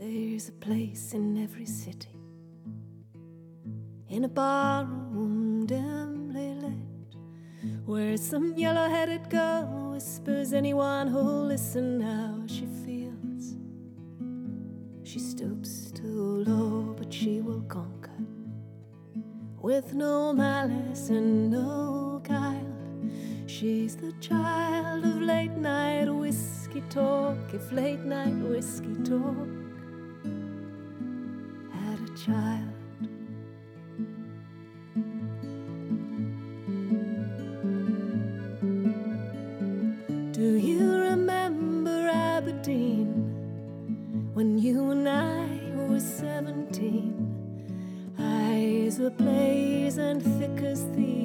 There's a place in every city, in a barroom dimly lit, where some yellow-headed girl whispers anyone who'll listen how she feels. She stoops too low, but she will conquer, with no malice and no guile. She's the child of late-night whiskey talk, if late-night whiskey talk had a child. Do you remember Aberdeen, when you and I were 17? Eyes were blazing thick as the